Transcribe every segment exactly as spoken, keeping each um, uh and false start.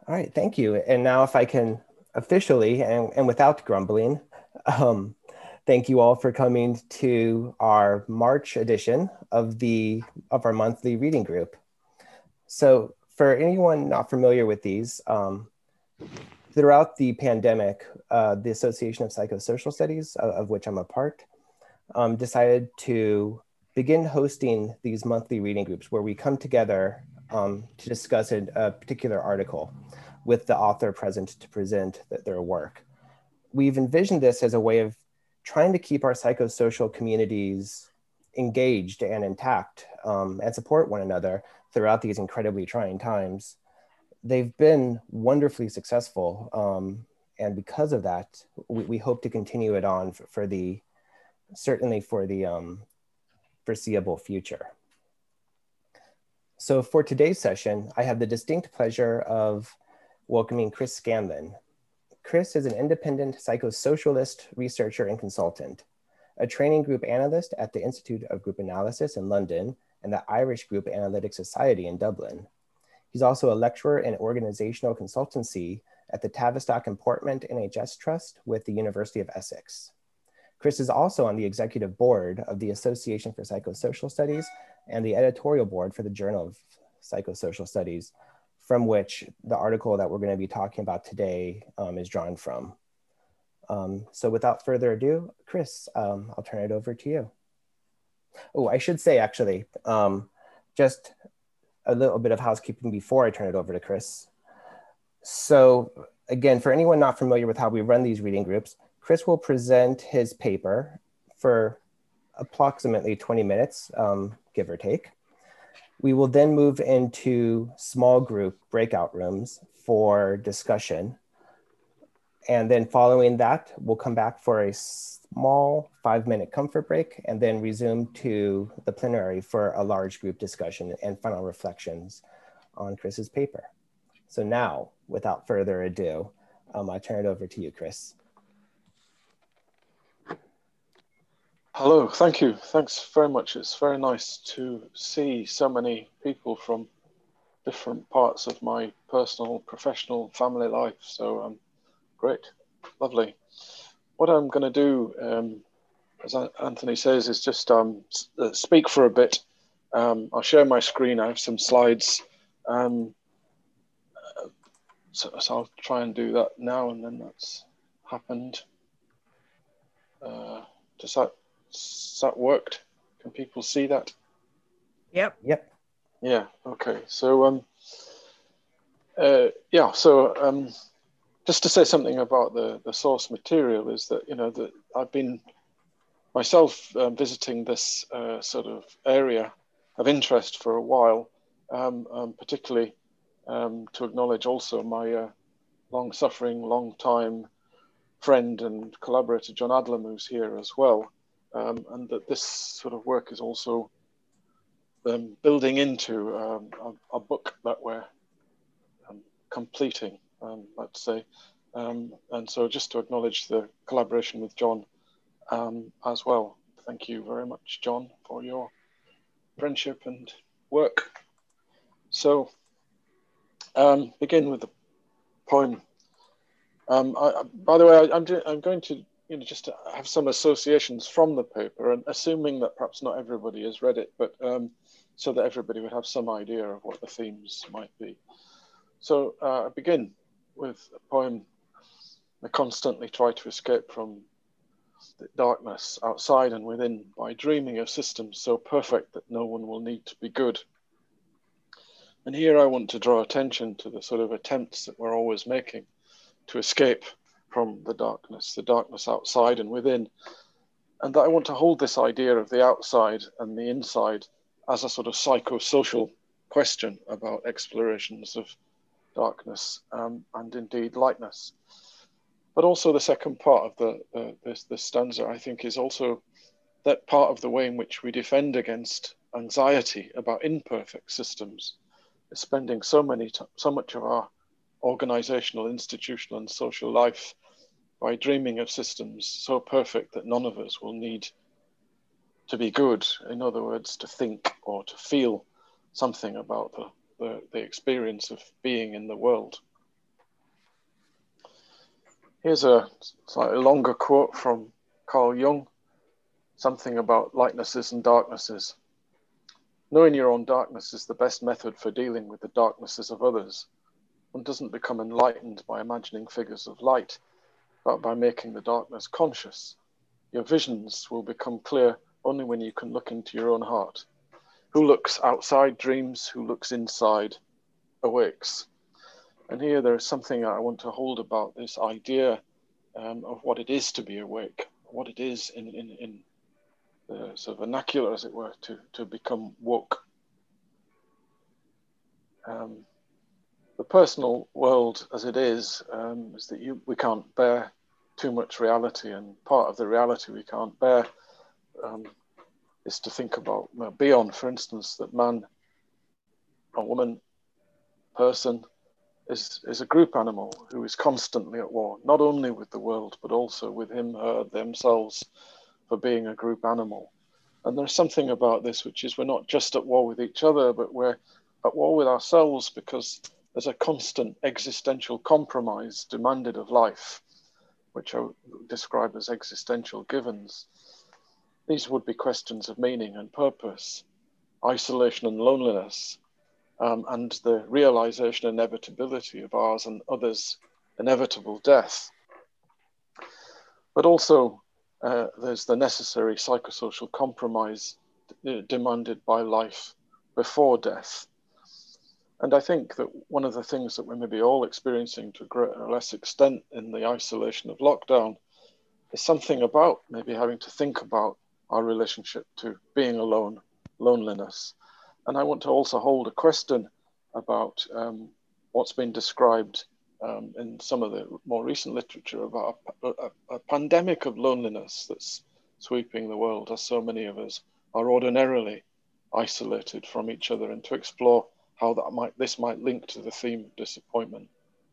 All right, thank you. And now if I can officially and, and without grumbling, um, thank you all for coming to our March edition of the of our monthly reading group. So for anyone not familiar with these, um, throughout the pandemic, uh, the Association of Psychosocial Studies, of, of which I'm a part, um, decided to begin hosting these monthly reading groups where we come together um, to discuss a, a particular article with the author present to present th- their work. We've envisioned this as a way of trying to keep our psychosocial communities engaged and intact um, and support one another throughout these incredibly trying times. They've been wonderfully successful. Um, and because of that, we, we hope to continue it on for, for the, certainly for the um, foreseeable future. So for today's session, I have the distinct pleasure of welcoming Chris Scanlon. Chris is an independent psychosocialist researcher and consultant, a training group analyst at the Institute of Group Analysis in London and the Irish Group Analytic Society in Dublin. He's also a lecturer in organizational consultancy at the Tavistock and Portman N H S Trust with the University of Essex. Chris is also on the executive board of the Association for Psychosocial Studies and the editorial board for the Journal of Psychosocial Studies, from which the article that we're going to be talking about today um, is drawn from. Um, so without further ado, Chris, um, I'll turn it over to you. Oh, I should say actually, um, just a little bit of housekeeping before I turn it over to Chris. So again, for anyone not familiar with how we run these reading groups, Chris will present his paper for approximately twenty minutes, um, give or take. We will then move into small group breakout rooms for discussion. And then following that, we'll come back for a small five minute comfort break and then resume to the plenary for a large group discussion and final reflections on Chris's paper. So now, without further ado, um, I turn it over to you, Chris. Hello, thank you. Thanks very much. It's very nice to see so many people from different parts of my personal, professional, family life. So um, great, lovely. What I'm going to do, um, as Anthony says, is just um, speak for a bit. Um, I'll share my screen. I have some slides. Um, so, so I'll try and do that now, and then that's happened. Uh, does that, does that worked? Can people see that? Yep. Yep. Yeah. Okay. So um, uh, yeah. So um, just to say something about the the source material is that you know that I've been myself uh, visiting this uh, sort of area of interest for a while, um, um, particularly um, to acknowledge also my uh, long-suffering, long-time friend and collaborator John Adlam, who's here as well, um, and that this sort of work is also um, building into um, a, a book that we're um, completing, um, let's say. Um, and so just to acknowledge the collaboration with John um, as well. Thank you very much, John, for your friendship and work. So um, begin with the poem. Um, I, by the way, I, I'm, do, I'm going to you know, just have some associations from the paper, and assuming that perhaps not everybody has read it, but um, so that everybody would have some idea of what the themes might be. So uh, I begin with a poem. I constantly try to escape from the darkness outside and within by dreaming of systems so perfect that no one will need to be good. And here I want to draw attention to the sort of attempts that we're always making to escape from the darkness, the darkness outside and within. And that I want to hold this idea of the outside and the inside as a sort of psychosocial question about explorations of darkness um, and indeed lightness. But also the second part of the, the this, this stanza, I think, is also that part of the way in which we defend against anxiety about imperfect systems, is spending so many so much of our organizational, institutional, and social life by dreaming of systems so perfect that none of us will need to be good. In other words, to think or to feel something about the, the, the experience of being in the world. Here's a slightly longer quote from Carl Jung, something about lightnesses and darknesses. Knowing your own darkness is the best method for dealing with the darknesses of others. One doesn't become enlightened by imagining figures of light, but by making the darkness conscious. Your visions will become clear only when you can look into your own heart. Who looks outside dreams, who looks inside awakes. And here there is something I want to hold about this idea um, of what it is to be awake, what it is in, in, in the sort of vernacular, as it were, to, to become woke. Um, the personal world as it is, um, is that you, we can't bear too much reality, and part of the reality we can't bear um, is to think about well, beyond, for instance, that man or woman, person, is, is a group animal who is constantly at war, not only with the world, but also with him, her, themselves, for being a group animal. And there's something about this, which is we're not just at war with each other, but we're at war with ourselves, because there's a constant existential compromise demanded of life, which I describe as existential givens. These would be questions of meaning and purpose, isolation and loneliness, um, and the realization and inevitability of ours and others' inevitable death. But also, uh, there's the necessary psychosocial compromise d- demanded by life before death. And I think that one of the things that we may be all experiencing to a greater or less extent in the isolation of lockdown is something about maybe having to think about our relationship to being alone, loneliness. And I want to also hold a question about um, what's been described um, in some of the more recent literature about a, a, a pandemic of loneliness that's sweeping the world, as so many of us are ordinarily isolated from each other, and to explore how that might this might link to the theme of disappointment.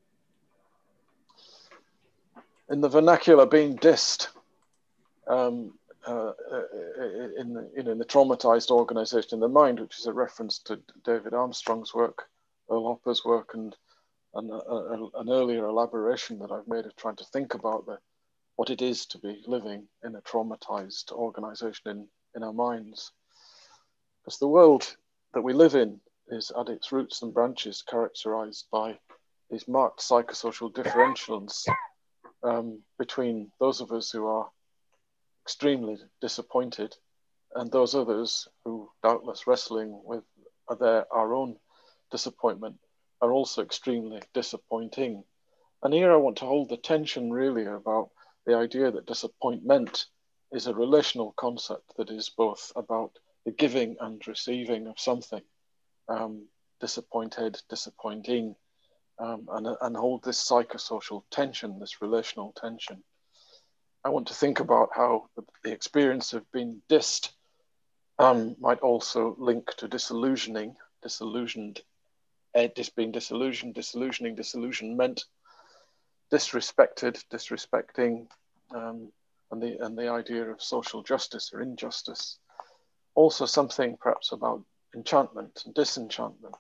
In the vernacular, being dissed, um, uh, in the you know in the traumatized organization in the mind, which is a reference to David Armstrong's work, Earl Hopper's work, and, and a, a, an earlier elaboration that I've made of trying to think about the what it is to be living in a traumatized organization in, in our minds. Because the world that we live in is at its roots and branches characterized by these marked psychosocial differentials um, between those of us who are extremely disappointed and those others who, doubtless wrestling with their, our own disappointment, are also extremely disappointing. And here I want to hold the tension really about the idea that disappointment is a relational concept that is both about the giving and receiving of something, um, disappointed, disappointing, um, and, and hold this psychosocial tension, this relational tension. I want to think about how the, the experience of being dissed um, might also link to disillusioning, disillusioned, uh, dis being disillusioned, disillusioning, disillusionment, disrespected, disrespecting, um, and the and the idea of social justice or injustice. Also something perhaps about enchantment and disenchantment,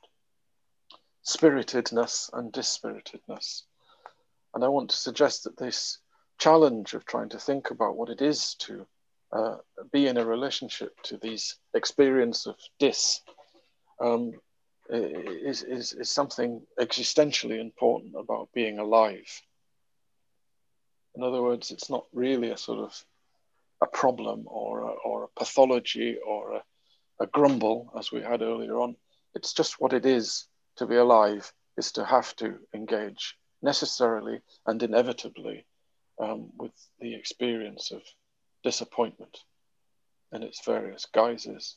spiritedness and dispiritedness. And I want to suggest that this challenge of trying to think about what it is to uh, be in a relationship to these experience of dis um, is, is, is something existentially important about being alive. In other words, it's not really a sort of a problem or a, or a pathology or a, a grumble, as we had earlier on. It's just what it is to be alive, is to have to engage necessarily and inevitably um, with the experience of disappointment in its various guises.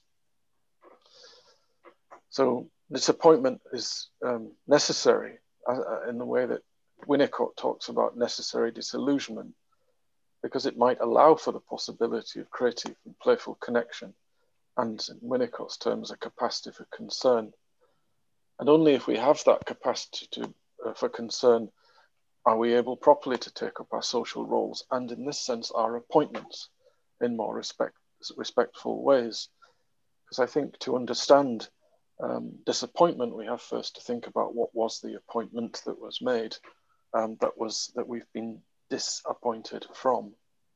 So disappointment is um, necessary uh, in the way that Winnicott talks about necessary disillusionment, because it might allow for the possibility of creative and playful connection, and in Winnicott's terms, a capacity for concern. And only if we have that capacity to, uh, for concern are we able properly to take up our social roles, and in this sense, our appointments in more respect, respectful ways. Because I think to understand um, disappointment, we have first to think about what was the appointment that was made, um, that was that we've been disappointed from.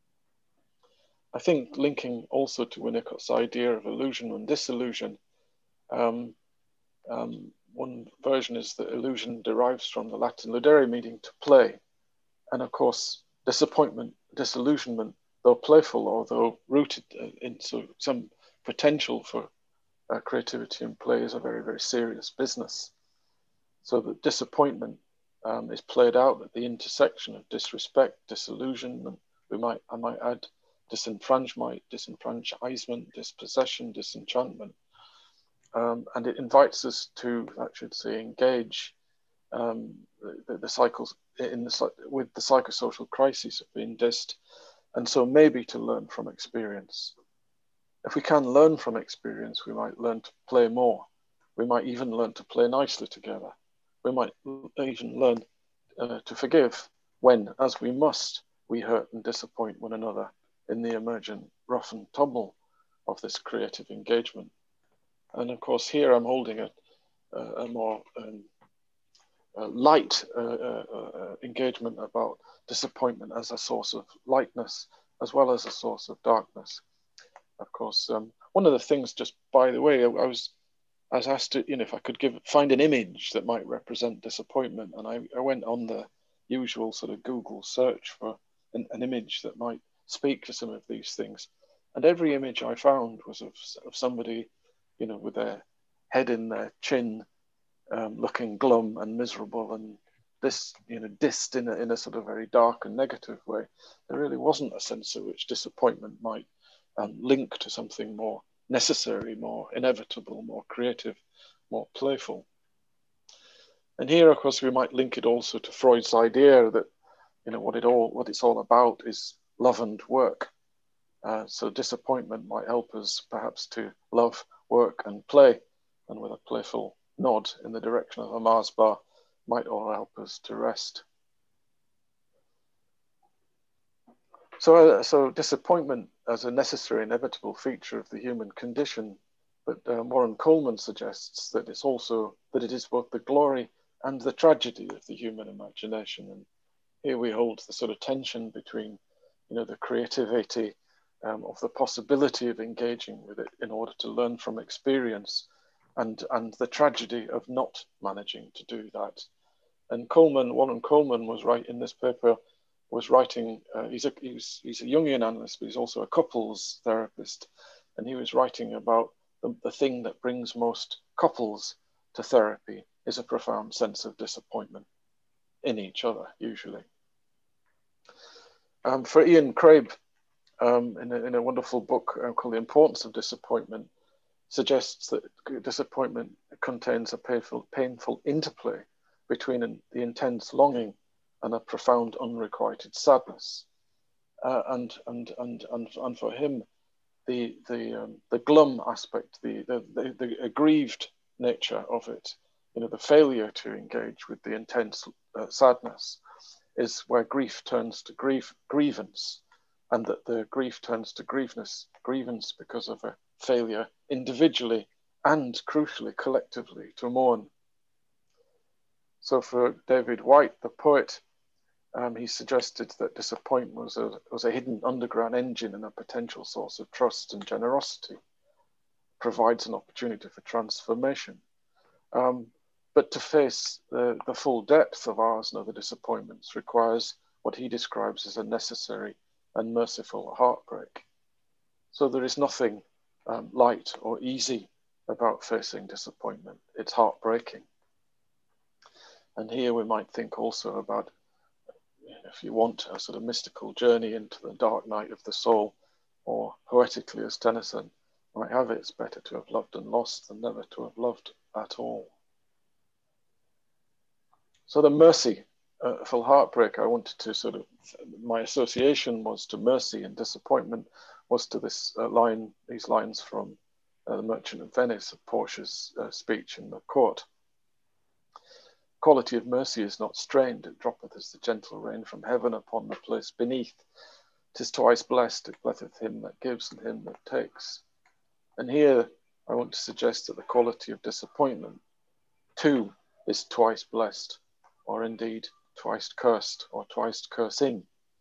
I think linking also to Winnicott's idea of illusion and disillusion, um, um, one version is that illusion derives from the Latin ludere, meaning to play. And of course, disappointment, disillusionment, though playful or though rooted into some potential for uh, creativity and play, is a very, very serious business. So that disappointment um, is played out at the intersection of disrespect, disillusionment. We might, I might add, disenfranchisement, disenfranchisement, dispossession, disenchantment. Um, and it invites us to, I should say, engage um, the, the cycles in the, with the psychosocial crises of being dissed, and so maybe to learn from experience. If we can learn from experience, we might learn to play more. We might even learn to play nicely together. We might even learn uh, to forgive when, as we must, we hurt and disappoint one another in the emergent rough and tumble of this creative engagement. And of course, here I'm holding a, a more um, a light uh, uh, uh, engagement about disappointment as a source of lightness, as well as a source of darkness. Of course, um, one of the things, just by the way, I, I was I was asked to, you know, if I could give find an image that might represent disappointment, and I, I went on the usual sort of Google search for an, an image that might speak to some of these things, and every image I found was of, of somebody, you know, with their head in their chin, um, looking glum and miserable, and this, you know, dissed in a, in a sort of very dark and negative way. There really wasn't a sense in which disappointment might um, link to something more necessary, more inevitable, more creative, more playful. And here, of course, we might link it also to Freud's idea that, you know, what it all, what it's all about is love and work. Uh, so disappointment might help us perhaps to love, work, and play, and with a playful nod in the direction of a Mars bar, might all help us to rest. So, uh, so disappointment as a necessary, inevitable feature of the human condition, but uh, Warren Coleman suggests that it's also that it is both the glory and the tragedy of the human imagination. And here we hold the sort of tension between, you know, the creativity um, of the possibility of engaging with it in order to learn from experience, and and the tragedy of not managing to do that. And Coleman, Warren Coleman, was right in this paper. Was writing, uh, he's, a, he's, he's a Jungian analyst, but he's also a couples therapist. And he was writing about the, the thing that brings most couples to therapy is a profound sense of disappointment in each other, usually. Um, for Ian Crabb, um, in, a, in a wonderful book uh, called The Importance of Disappointment, suggests that disappointment contains a painful, painful interplay between an, the intense longing and a profound unrequited sadness, uh, and, and and and and for him, the the um, the glum aspect, the, the the the aggrieved nature of it, you know, the failure to engage with the intense uh, sadness, is where grief turns to grief grievance, and that the grief turns to grievance grievance because of a failure individually and crucially collectively to mourn. So for David Whyte, the poet, Um, he suggested that disappointment was a, was a hidden underground engine and a potential source of trust and generosity, provides an opportunity for transformation. Um, but to face the, the full depth of ours and other disappointments requires what he describes as a necessary and merciful heartbreak. So there is nothing um, light or easy about facing disappointment. It's heartbreaking. And here we might think also about, if you want, a sort of mystical journey into the dark night of the soul, or poetically as Tennyson might have it, it's better to have loved and lost than never to have loved at all. So the merciful uh, heartbreak, I wanted to sort of, my association was to mercy and disappointment, was to this uh, line, these lines from uh, The Merchant of Venice, of Portia's uh, speech in the court. Quality of mercy is not strained, it droppeth as the gentle rain from heaven upon the place beneath. 'Tis twice blessed, it blesseth him that gives and him that takes. And here I want to suggest that the quality of disappointment too is twice blessed, or indeed twice cursed, or twice cursing.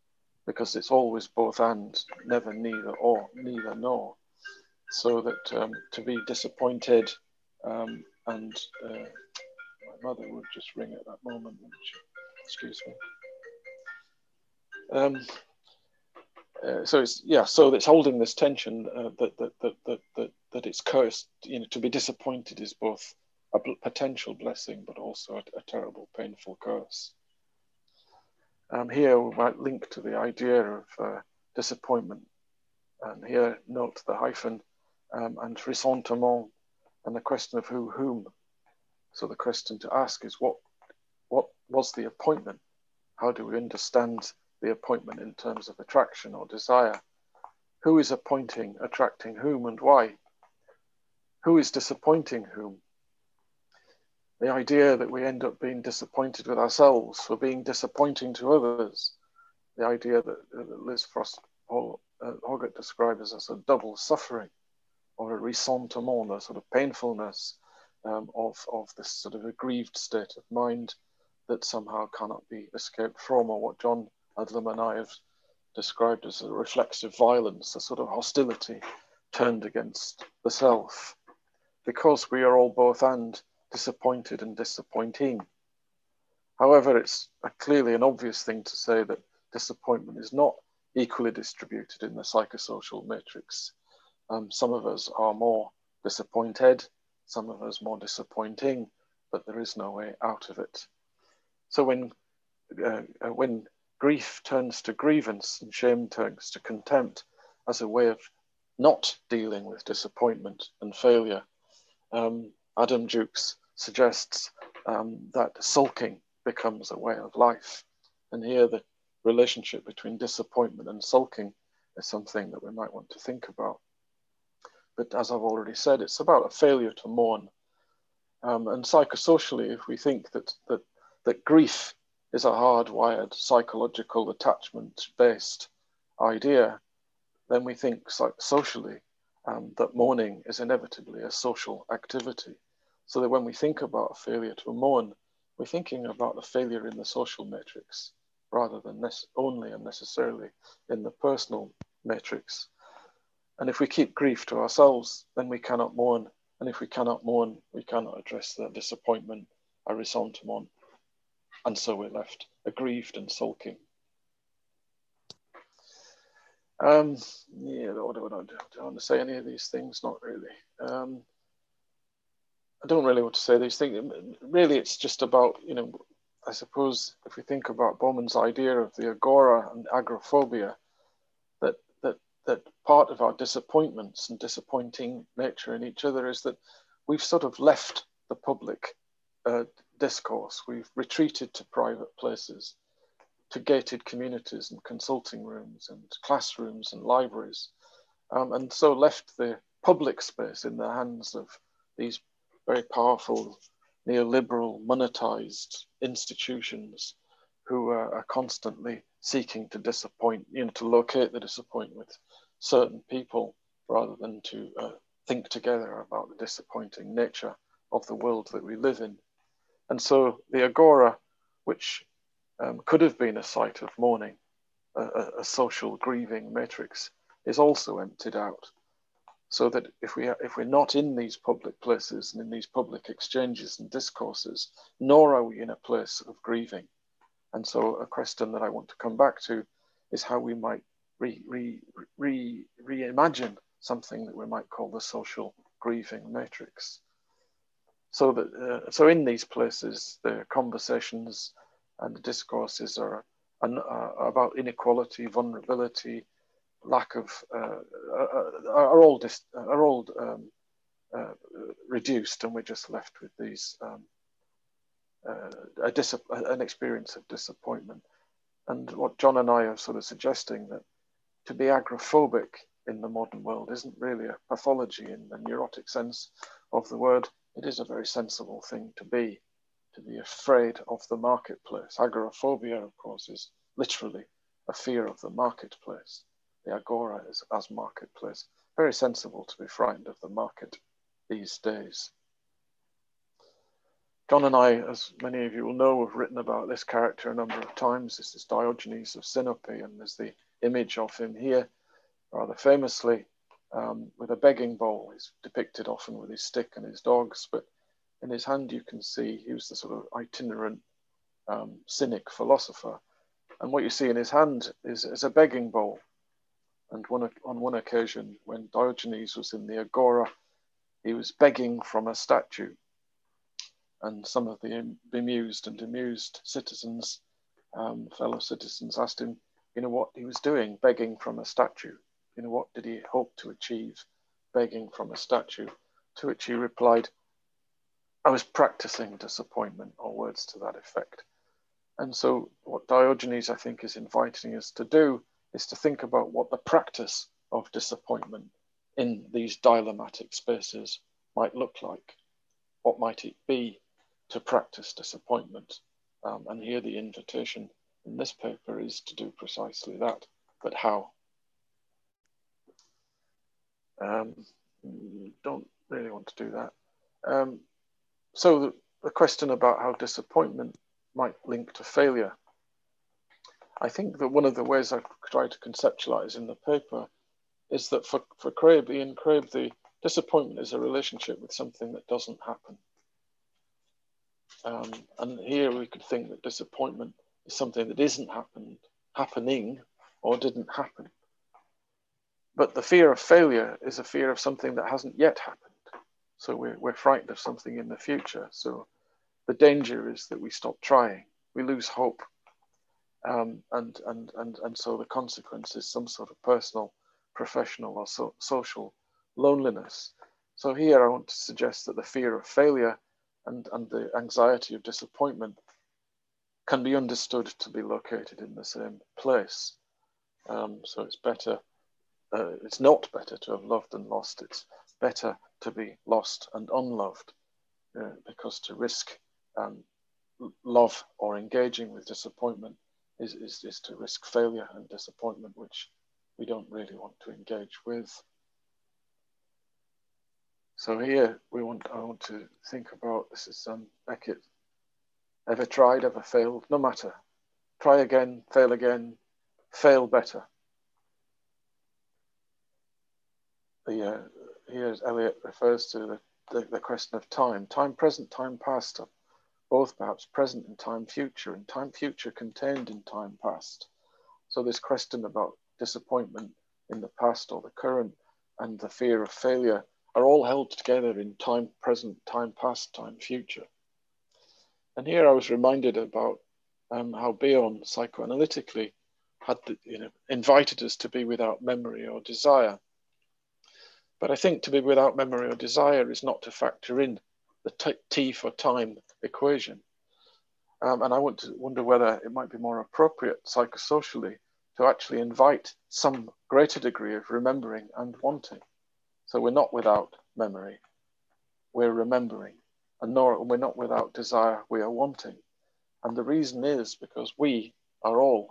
because it's always both and, never neither or, neither nor. So that um, to be disappointed, um, and uh, my mother would just ring at that moment. She, excuse me. Um, uh, so it's yeah. So it's holding this tension uh, that, that that that that that it's cursed. You know, to be disappointed is both a potential blessing, but also a, a terrible, painful curse. Um, here we might link to the idea of uh, disappointment. And here note the hyphen um, and ressentiment, and the question of who whom. So the question to ask is what what was the appointment? How do we understand the appointment in terms of attraction or desire? Who is appointing, attracting whom, and why? Who is disappointing whom? The idea that we end up being disappointed with ourselves for being disappointing to others. The idea that, that Liz Frost or uh, Hoggart described as a sort of double suffering, or a ressentiment, a sort of painfulness um, of, of this sort of aggrieved state of mind that somehow cannot be escaped from, or what John Adlam and I have described as a reflexive violence, a sort of hostility turned against the self, because we are all both and disappointed and disappointing. However, it's a clearly an obvious thing to say that disappointment is not equally distributed in the psychosocial matrix. Um, some of us are more disappointed, some of us more disappointing, but there is no way out of it. So when uh, when grief turns to grievance and shame turns to contempt as a way of not dealing with disappointment and failure, um, Adam Jukes suggests um, that sulking becomes a way of life. And here the relationship between disappointment and sulking is something that we might want to think about. But as I've already said, it's about a failure to mourn. Um, and psychosocially, if we think that, that, that grief is a hardwired psychological attachment-based idea, then we think socially um, that mourning is inevitably a social activity. So that when we think about a failure to mourn, we're thinking about the failure in the social matrix rather than only and necessarily in the personal matrix. And if we keep grief to ourselves, then we cannot mourn. And if we cannot mourn, we cannot address the disappointment, a ressentiment. And so we're left aggrieved and sulking. Um, yeah, what do I, do I want to say any of these things? Not really. Um, I don't really want to say these things. Really, it's just about, you know, I suppose if we think about Bowman's idea of the agora and agoraphobia, that that that part of our disappointments and disappointing nature in each other is that we've sort of left the public uh, discourse. We've retreated to private places, to gated communities and consulting rooms and classrooms and libraries, um, and so left the public space in the hands of these very powerful neoliberal monetized institutions who are, are constantly seeking to disappoint, you know, to locate the disappointment with certain people rather than to uh, think together about the disappointing nature of the world that we live in. And so the agora, which um, could have been a site of mourning, a, a, a social grieving matrix, is also emptied out. So that if, we, if we're not in these public places and in these public exchanges and discourses, nor are we in a place of grieving. And so a question that I want to come back to is how we might re, re, re, reimagine something that we might call the social grieving matrix. So that uh, so in these places, the conversations and the discourses are, are about inequality, vulnerability, lack of uh, are all dis, are all um, uh, reduced, and we're just left with these um, uh, a dis an experience of disappointment. And what John and I are sort of suggesting, that to be agoraphobic in the modern world isn't really a pathology in the neurotic sense of the word. It is a very sensible thing to be, to be afraid of the marketplace. Agoraphobia, of course, is literally a fear of the marketplace. The agora is as marketplace. Very sensible to be frightened of the market these days. John and I, as many of you will know, have written about this character a number of times. This is Diogenes of Sinope, and there's the image of him here, rather famously, um, with a begging bowl. He's depicted often with his stick and his dogs, but in his hand you can see he was the sort of itinerant um, cynic philosopher. And what you see in his hand is, is a begging bowl. And one, on one occasion, when Diogenes was in the Agora, he was begging from a statue. And some of the bemused and amused citizens, um, fellow citizens, asked him, you know, what he was doing, begging from a statue. You know, what did he hope to achieve, begging from a statue? To which he replied, I was practicing disappointment, or words to that effect. And so what Diogenes, I think, is inviting us to do is to think about what the practice of disappointment in these dilemmatic spaces might look like. What might it be to practice disappointment? Um, and here the invitation in this paper is to do precisely that, but how? Um, don't really want to do that. Um, so the, the question about how disappointment might link to failure. I think that one of the ways I try to conceptualize in the paper is that for, for Craib, Ian Craib, the disappointment is a relationship with something that doesn't happen. Um, and here we could think that disappointment is something that isn't happened, happening or didn't happen. But the fear of failure is a fear of something that hasn't yet happened. So we're, we're frightened of something in the future. So the danger is that we stop trying, we lose hope. Um, and, and, and, and so the consequence is some sort of personal, professional or so, social loneliness. So here I want to suggest that the fear of failure and, and the anxiety of disappointment can be understood to be located in the same place. Um, so it's better, uh, it's not better to have loved and lost, it's better to be lost and unloved, uh, because to risk um, love or engaging with disappointment is, is, is to risk failure and disappointment, which we don't really want to engage with. So here we want, I want to think about, this is um, Beckett, ever tried, ever failed, no matter. Try again, fail again, fail better. The, uh, here Eliot refers to the, the, the question of time, time present, time past, both perhaps present in time future, and time future contained in time past. So this question about disappointment in the past or the current and the fear of failure are all held together in time present, time past, time future. And here I was reminded about um, how Bion psychoanalytically had the, you know, invited us to be without memory or desire. But I think to be without memory or desire is not to factor in the t, t for time equation. Um, and I want to wonder whether it might be more appropriate psychosocially to actually invite some greater degree of remembering and wanting. So we're not without memory, we're remembering, and nor we're not without desire, we are wanting. And the reason is because we are all,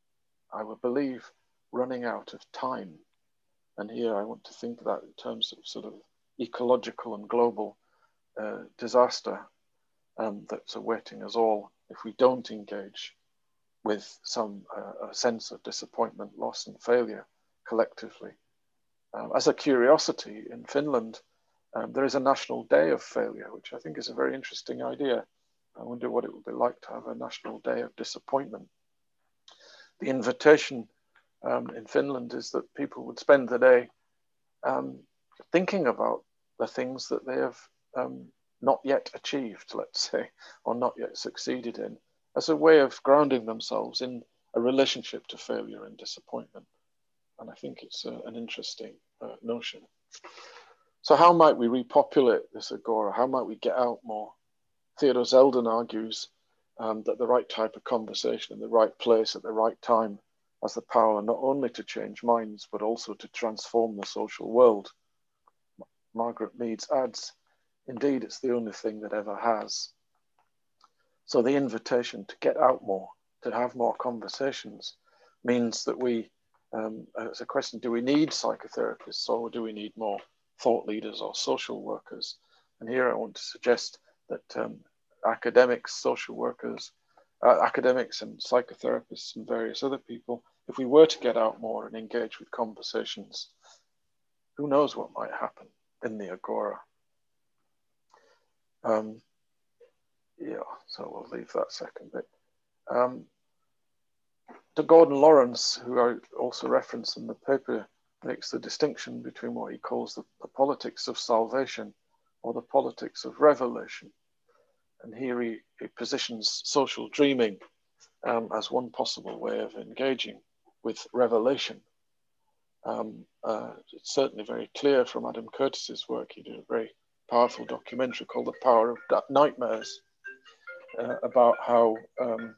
I would believe, running out of time. And here I want to think of that in terms of sort of ecological and global uh, disaster um, that's awaiting us all if we don't engage with some uh, a sense of disappointment, loss and failure collectively. Um, as a curiosity, in Finland, um, there is a national day of failure, which I think is a very interesting idea. I wonder what it would be like to have a national day of disappointment. The invitation um, in Finland is that people would spend the day um, thinking about the things that they have um, not yet achieved, let's say, or not yet succeeded in, as a way of grounding themselves in a relationship to failure and disappointment. And I think it's a, an interesting uh, notion. So how might we repopulate this agora? How might we get out more? Theodore Zeldin argues um, that the right type of conversation in the right place at the right time has the power not only to change minds, but also to transform the social world. Margaret Meads adds, indeed, it's the only thing that ever has. So the invitation to get out more, to have more conversations, means that we, um, it's a question, do we need psychotherapists or do we need more thought leaders or social workers? And here I want to suggest that um, academics, social workers, uh, academics and psychotherapists and various other people, if we were to get out more and engage with conversations, who knows what might happen in the agora. Um, yeah, so we'll leave that second bit. Um, to Gordon Lawrence, who I also reference in the paper, makes the distinction between what he calls the, the politics of salvation or the politics of revelation. And here he, he positions social dreaming um, as one possible way of engaging with revelation. Um, uh, it's certainly very clear from Adam Curtis's work. He did a very powerful documentary called The Power of Nightmares uh, about how um,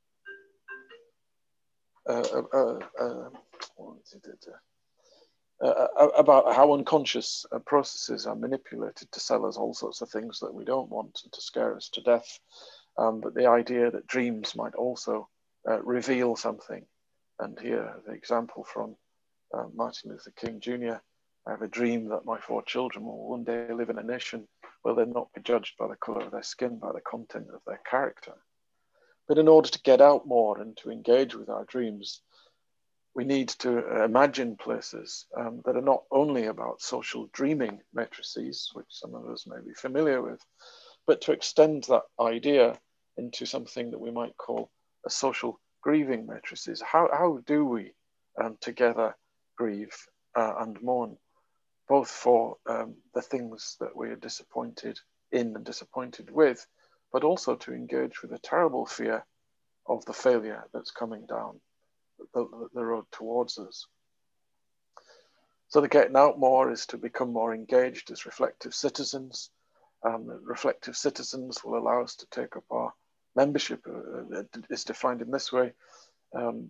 uh, uh, uh, what did it, uh, Uh, about how unconscious uh, processes are manipulated to sell us all sorts of things that we don't want and to scare us to death. Um, but the idea that dreams might also uh, reveal something. And here, the example from uh, Martin Luther King Junior I have a dream that my four children will one day live in a nation where they'll not be judged by the color of their skin, by the content of their character. But in order to get out more and to engage with our dreams, we need to imagine places um, that are not only about social dreaming matrices, which some of us may be familiar with, but to extend that idea into something that we might call a social grieving matrices. How, how do we um, together grieve uh, and mourn, both for um, the things that we are disappointed in and disappointed with, but also to engage with a terrible fear of the failure that's coming down The, the road towards us. So the getting out more is to become more engaged as reflective citizens. Um, reflective citizens will allow us to take up our membership, uh, is defined in this way. Um,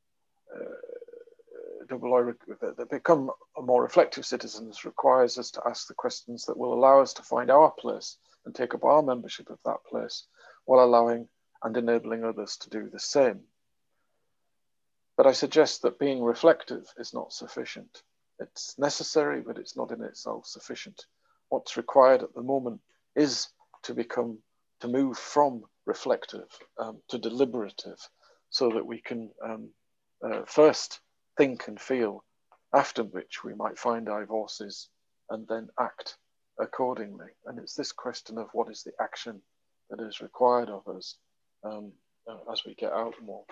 uh, double I, that become more reflective citizens requires us to ask the questions that will allow us to find our place and take up our membership of that place, while allowing and enabling others to do the same. But I suggest that being reflective is not sufficient. It's necessary, but it's not in itself sufficient. What's required at the moment is to become, to move from reflective um, to deliberative, so that we can um, uh, first think and feel, after which we might find our voices and then act accordingly. And it's this question of what is the action that is required of us um, uh, as we get out more.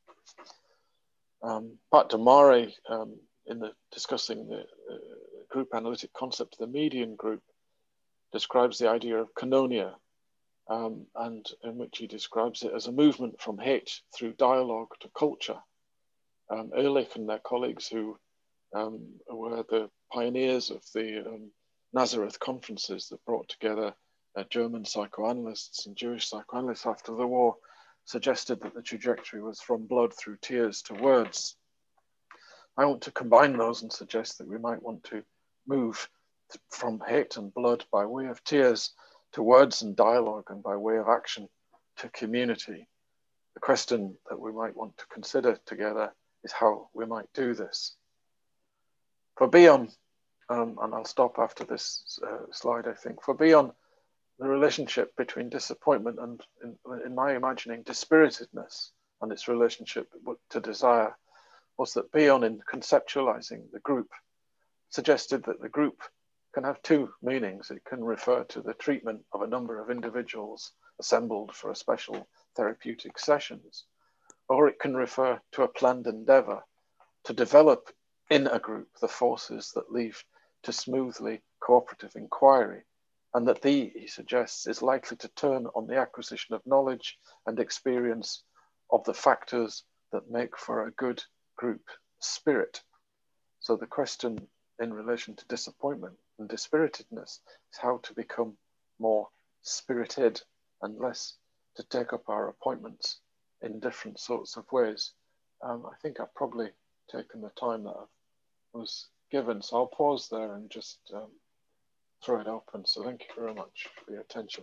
Um, Pat Damari, um, in the discussing the uh, group analytic concept of the median group, describes the idea of koinonia, um, and in which he describes it as a movement from hate through dialogue to culture. Um, Ehrlich and their colleagues, who um, were the pioneers of the um, Nazareth conferences that brought together uh, German psychoanalysts and Jewish psychoanalysts after the war, suggested that the trajectory was from blood through tears to words. I want to combine those and suggest that we might want to move from hate and blood by way of tears to words and dialogue, and by way of action to community. The question that we might want to consider together is how we might do this. For Bion, um, and I'll stop after this uh, slide, I think, for Bion, the relationship between disappointment and, in, in my imagining, dispiritedness and its relationship to desire was that Bion, in conceptualizing the group, suggested that the group can have two meanings. It can refer to the treatment of a number of individuals assembled for a special therapeutic sessions, or it can refer to a planned endeavor to develop in a group the forces that lead to smoothly cooperative inquiry, and that the, he suggests, is likely to turn on the acquisition of knowledge and experience of the factors that make for a good group spirit. So the question in relation to disappointment and dispiritedness is how to become more spirited and less to take up our appointments in different sorts of ways. Um, I think I've probably taken the time that I was given, so I'll pause there and just um, throw it open. So thank you very much for your attention.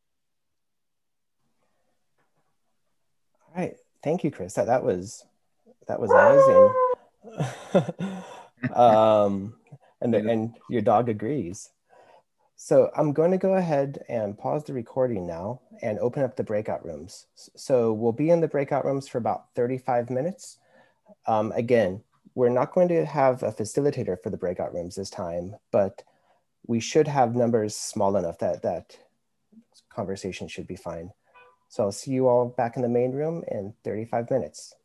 All right, thank you, Chris. That that was that was amazing. um, and the, and your dog agrees. So I'm going to go ahead and pause the recording now and open up the breakout rooms. So we'll be in the breakout rooms for about thirty-five minutes. Um, again, we're not going to have a facilitator for the breakout rooms this time, but we should have numbers small enough that that conversation should be fine. So I'll see you all back in the main room in thirty-five minutes.